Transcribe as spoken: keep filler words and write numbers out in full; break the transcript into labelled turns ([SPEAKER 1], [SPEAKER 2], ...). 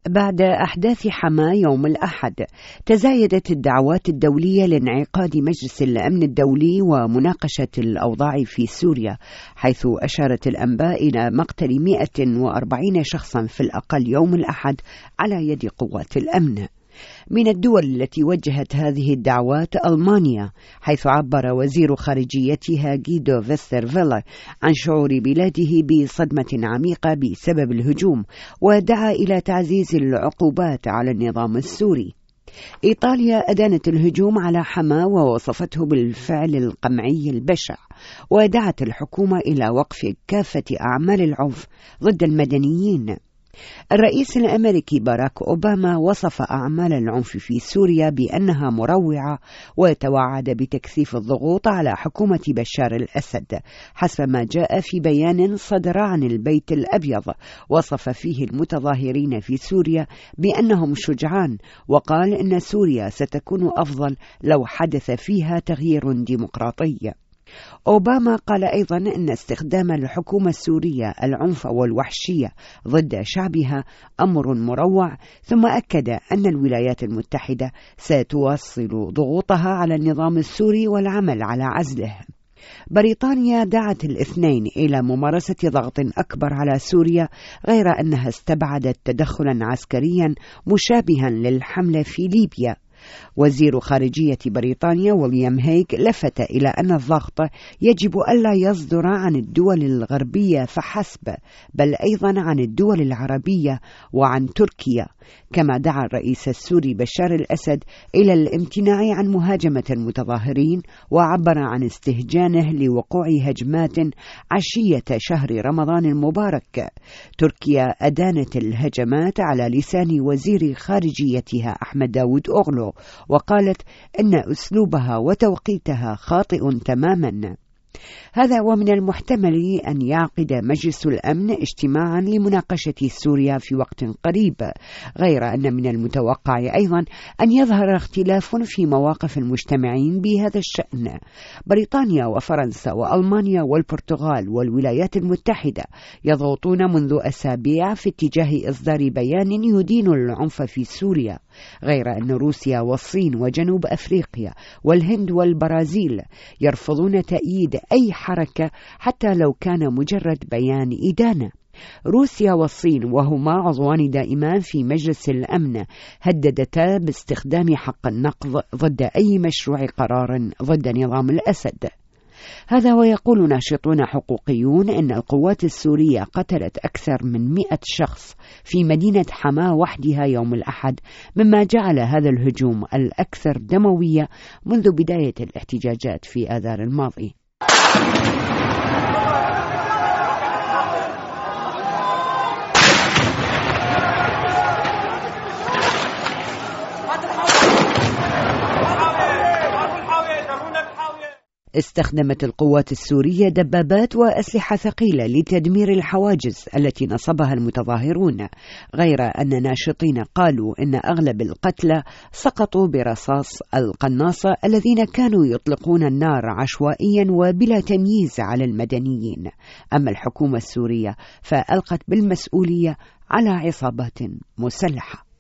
[SPEAKER 1] بعد أحداث حما يوم الأحد، تزايدت الدعوات الدولية لانعقاد مجلس الأمن الدولي ومناقشة الأوضاع في سوريا، حيث أشارت الأنباء إلى مقتل مئة وأربعين شخصا في الأقل يوم الأحد على يد قوات الأمن. من الدول التي وجهت هذه الدعوات ألمانيا، حيث عبر وزير خارجيتها غيدو فيسترفيلر عن شعور بلاده بصدمة عميقة بسبب الهجوم، ودعا إلى تعزيز العقوبات على النظام السوري. إيطاليا أدانت الهجوم على حما ووصفته بالفعل القمعي البشع، ودعت الحكومة إلى وقف كافة أعمال العنف ضد المدنيين. الرئيس الأمريكي باراك أوباما وصف أعمال العنف في سوريا بأنها مروعة، وتوعد بتكثيف الضغوط على حكومة بشار الأسد، حسب ما جاء في بيان صدر عن البيت الأبيض وصف فيه المتظاهرين في سوريا بأنهم شجعان، وقال إن سوريا ستكون أفضل لو حدث فيها تغيير ديمقراطي. أوباما قال أيضا إن استخدام الحكومة السورية العنف والوحشية ضد شعبها أمر مروع، ثم أكد أن الولايات المتحدة ستواصل ضغوطها على النظام السوري والعمل على عزله. بريطانيا دعت الاثنين إلى ممارسة ضغط أكبر على سوريا، غير أنها استبعدت تدخلا عسكريا مشابها للحملة في ليبيا. وزير خارجية بريطانيا ويليام هيغ لفت إلى أن الضغط يجب ألا يصدر عن الدول الغربية فحسب، بل أيضا عن الدول العربية وعن تركيا. كما دعا الرئيس السوري بشار الأسد إلى الامتناع عن مهاجمة المتظاهرين، وعبر عن استهجانه لوقوع هجمات عشية شهر رمضان المبارك. تركيا أدانت الهجمات على لسان وزير خارجيتها أحمد داود أغلو، وقالت إن أسلوبها وتوقيتها خاطئ تماما. هذا ومن المحتمل أن يعقد مجلس الأمن اجتماعا لمناقشة سوريا في وقت قريب، غير أن من المتوقع أيضا أن يظهر اختلاف في مواقف المجتمعين بهذا الشأن. بريطانيا وفرنسا وألمانيا والبرتغال والولايات المتحدة يضغطون منذ أسابيع في اتجاه إصدار بيان يدين العنف في سوريا، غير أن روسيا والصين وجنوب أفريقيا والهند والبرازيل يرفضون تأييد أي حركة حتى لو كان مجرد بيان إدانة. روسيا والصين، وهما عضوان دائمان في مجلس الأمن، هددتا باستخدام حق النقض ضد أي مشروع قرار ضد نظام الأسد. هذا ويقول ناشطون حقوقيون إن القوات السورية قتلت أكثر من مئة شخص في مدينة حما وحدها يوم الأحد، مما جعل هذا الهجوم الأكثر دموية منذ بداية الاحتجاجات في آذار الماضي. استخدمت القوات السورية دبابات وأسلحة ثقيلة لتدمير الحواجز التي نصبها المتظاهرون، غير أن ناشطين قالوا إن أغلب القتلى سقطوا برصاص القناصة الذين كانوا يطلقون النار عشوائيا وبلا تمييز على المدنيين. أما الحكومة السورية فألقت بالمسؤولية على عصابات مسلحة.